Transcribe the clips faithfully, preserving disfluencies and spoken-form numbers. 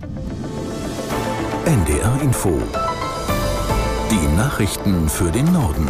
N D R Info. Die Nachrichten für den Norden.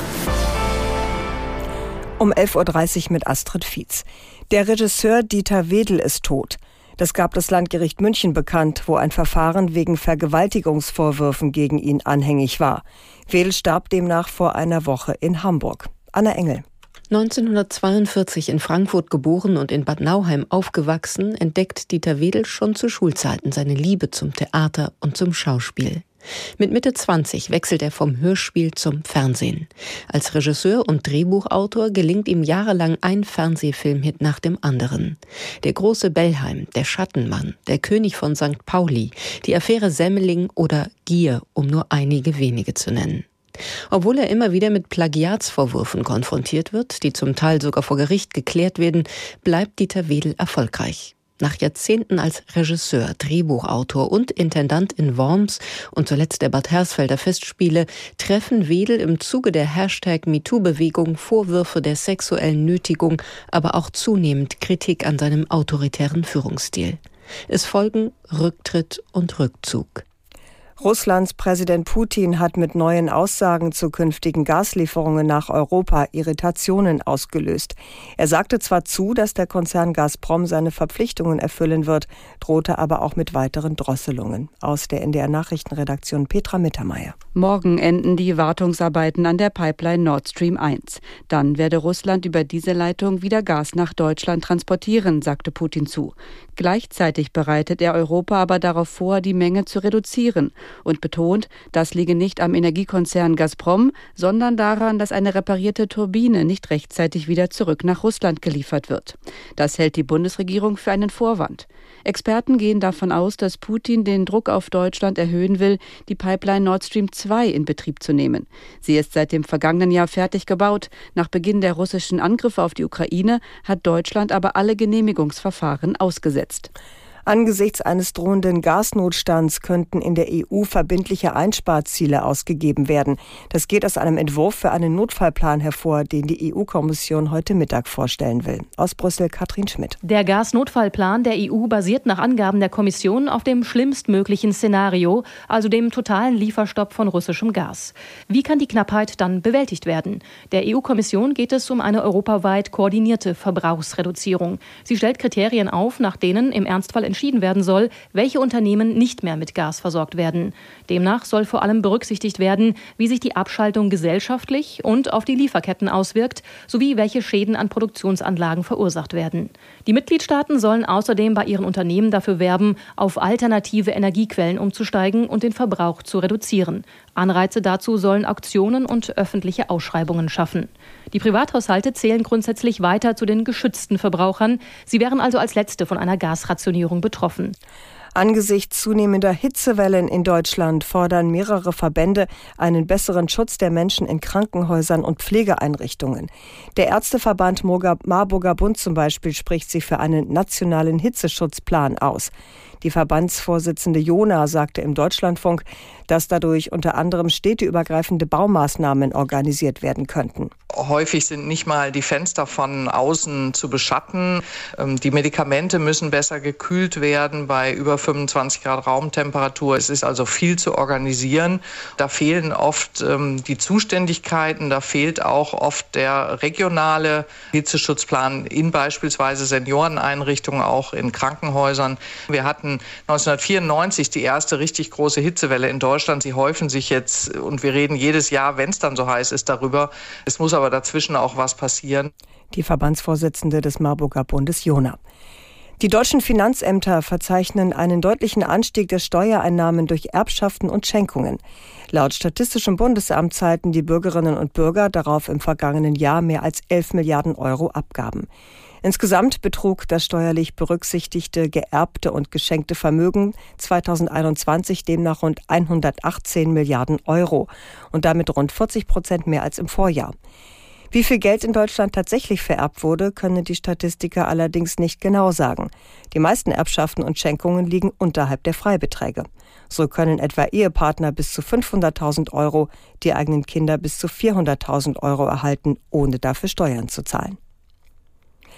Um elf Uhr dreißig mit Astrid Fietz. Der Regisseur Dieter Wedel ist tot. Das gab das Landgericht München bekannt, wo ein Verfahren wegen Vergewaltigungsvorwürfen gegen ihn anhängig war. Wedel starb demnach vor einer Woche in Hamburg. Anna Engel. neunzehnhundertzweiundvierzig in Frankfurt geboren und in Bad Nauheim aufgewachsen, entdeckt Dieter Wedel schon zu Schulzeiten seine Liebe zum Theater und zum Schauspiel. Mit Mitte zwanzig wechselt er vom Hörspiel zum Fernsehen. Als Regisseur und Drehbuchautor gelingt ihm jahrelang ein Fernsehfilmhit nach dem anderen. Der große Bellheim, Der Schattenmann, Der König von Sankt Pauli, Die Affäre Semmeling oder Gier, um nur einige wenige zu nennen. Obwohl er immer wieder mit Plagiatsvorwürfen konfrontiert wird, die zum Teil sogar vor Gericht geklärt werden, bleibt Dieter Wedel erfolgreich. Nach Jahrzehnten als Regisseur, Drehbuchautor und Intendant in Worms und zuletzt der Bad Hersfelder Festspiele treffen Wedel im Zuge der Hashtag MeToo-Bewegung Vorwürfe der sexuellen Nötigung, aber auch zunehmend Kritik an seinem autoritären Führungsstil. Es folgen Rücktritt und Rückzug. Russlands Präsident Putin hat mit neuen Aussagen zu künftigen Gaslieferungen nach Europa Irritationen ausgelöst. Er sagte zwar zu, dass der Konzern Gazprom seine Verpflichtungen erfüllen wird, drohte aber auch mit weiteren Drosselungen. Aus der N D R-Nachrichtenredaktion Petra Mittermeier. Morgen enden die Wartungsarbeiten an der Pipeline Nord Stream eins. Dann werde Russland über diese Leitung wieder Gas nach Deutschland transportieren, sagte Putin zu. Gleichzeitig bereitet er Europa aber darauf vor, die Menge zu reduzieren und betont, das liege nicht am Energiekonzern Gazprom, sondern daran, dass eine reparierte Turbine nicht rechtzeitig wieder zurück nach Russland geliefert wird. Das hält die Bundesregierung für einen Vorwand. Experten gehen davon aus, dass Putin den Druck auf Deutschland erhöhen will, die Pipeline Nord Stream zwei in Betrieb zu nehmen. Sie ist seit dem vergangenen Jahr fertig gebaut. Nach Beginn der russischen Angriffe auf die Ukraine hat Deutschland aber alle Genehmigungsverfahren ausgesetzt. Angesichts eines drohenden Gasnotstands könnten in der E U verbindliche Einsparziele ausgegeben werden. Das geht aus einem Entwurf für einen Notfallplan hervor, den die E U-Kommission heute Mittag vorstellen will. Aus Brüssel Katrin Schmidt. Der Gasnotfallplan der E U basiert nach Angaben der Kommission auf dem schlimmstmöglichen Szenario, also dem totalen Lieferstopp von russischem Gas. Wie kann die Knappheit dann bewältigt werden? Der E U-Kommission geht es um eine europaweit koordinierte Verbrauchsreduzierung. Sie stellt Kriterien auf, nach denen im Ernstfall entschieden werden soll, welche Unternehmen nicht mehr mit Gas versorgt werden. Demnach soll vor allem berücksichtigt werden, wie sich die Abschaltung gesellschaftlich und auf die Lieferketten auswirkt, sowie welche Schäden an Produktionsanlagen verursacht werden. Die Mitgliedstaaten sollen außerdem bei ihren Unternehmen dafür werben, auf alternative Energiequellen umzusteigen und den Verbrauch zu reduzieren. Anreize dazu sollen Auktionen und öffentliche Ausschreibungen schaffen. Die Privathaushalte zählen grundsätzlich weiter zu den geschützten Verbrauchern. Sie wären also als letzte von einer Gasrationierung betroffen. Angesichts zunehmender Hitzewellen in Deutschland fordern mehrere Verbände einen besseren Schutz der Menschen in Krankenhäusern und Pflegeeinrichtungen. Der Ärzteverband Marburger Bund zum Beispiel spricht sich für einen nationalen Hitzeschutzplan aus. Die Verbandsvorsitzende Jona sagte im Deutschlandfunk, dass dadurch unter anderem städteübergreifende Baumaßnahmen organisiert werden könnten. Häufig sind nicht mal die Fenster von außen zu beschatten. Die Medikamente müssen besser gekühlt werden bei über fünfundzwanzig Grad Raumtemperatur. Es ist also viel zu organisieren. Da fehlen oft ähm, die Zuständigkeiten. Da fehlt auch oft der regionale Hitzeschutzplan in beispielsweise Senioreneinrichtungen, auch in Krankenhäusern. Wir hatten neunzehnhundertvierundneunzig die erste richtig große Hitzewelle in Deutschland. Sie häufen sich jetzt und wir reden jedes Jahr, wenn es dann so heiß ist, darüber. Es muss aber dazwischen auch was passieren. Die Verbandsvorsitzende des Marburger Bundes Jona. Die deutschen Finanzämter verzeichnen einen deutlichen Anstieg der Steuereinnahmen durch Erbschaften und Schenkungen. Laut Statistischem Bundesamt zahlten die Bürgerinnen und Bürger darauf im vergangenen Jahr mehr als elf Milliarden Euro Abgaben. Insgesamt betrug das steuerlich berücksichtigte geerbte und geschenkte Vermögen zweitausendeinundzwanzig demnach rund hundertachtzehn Milliarden Euro und damit rund vierzig Prozent mehr als im Vorjahr. Wie viel Geld in Deutschland tatsächlich vererbt wurde, können die Statistiker allerdings nicht genau sagen. Die meisten Erbschaften und Schenkungen liegen unterhalb der Freibeträge. So können etwa Ehepartner bis zu fünfhunderttausend Euro, die eigenen Kinder bis zu vierhunderttausend Euro erhalten, ohne dafür Steuern zu zahlen.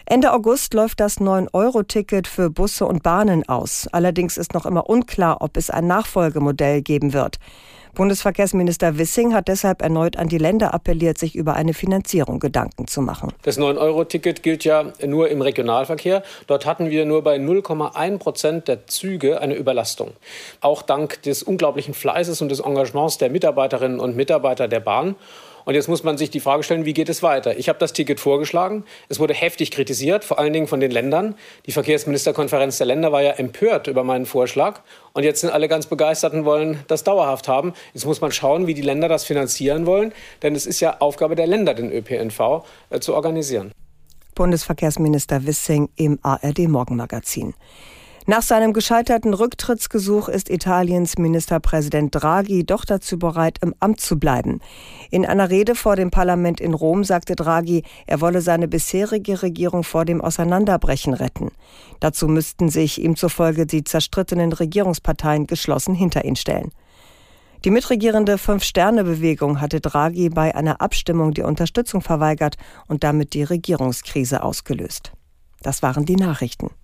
Ende August läuft das neun Euro Ticket für Busse und Bahnen aus. Allerdings ist noch immer unklar, ob es ein Nachfolgemodell geben wird. Bundesverkehrsminister Wissing hat deshalb erneut an die Länder appelliert, sich über eine Finanzierung Gedanken zu machen. Das neun Euro Ticket gilt ja nur im Regionalverkehr. Dort hatten wir nur bei null Komma eins Prozent der Züge eine Überlastung. Auch dank des unglaublichen Fleißes und des Engagements der Mitarbeiterinnen und Mitarbeiter der Bahn. Und jetzt muss man sich die Frage stellen, wie geht es weiter? Ich habe das Ticket vorgeschlagen. Es wurde heftig kritisiert, vor allen Dingen von den Ländern. Die Verkehrsministerkonferenz der Länder war ja empört über meinen Vorschlag. Und jetzt sind alle ganz begeistert und wollen das dauerhaft haben. Jetzt muss man schauen, wie die Länder das finanzieren wollen. Denn es ist ja Aufgabe der Länder, den Ö P N V äh, zu organisieren. Bundesverkehrsminister Wissing im A R D-Morgenmagazin. Nach seinem gescheiterten Rücktrittsgesuch ist Italiens Ministerpräsident Draghi doch dazu bereit, im Amt zu bleiben. In einer Rede vor dem Parlament in Rom sagte Draghi, er wolle seine bisherige Regierung vor dem Auseinanderbrechen retten. Dazu müssten sich ihm zufolge die zerstrittenen Regierungsparteien geschlossen hinter ihn stellen. Die mitregierende Fünf-Sterne-Bewegung hatte Draghi bei einer Abstimmung die Unterstützung verweigert und damit die Regierungskrise ausgelöst. Das waren die Nachrichten.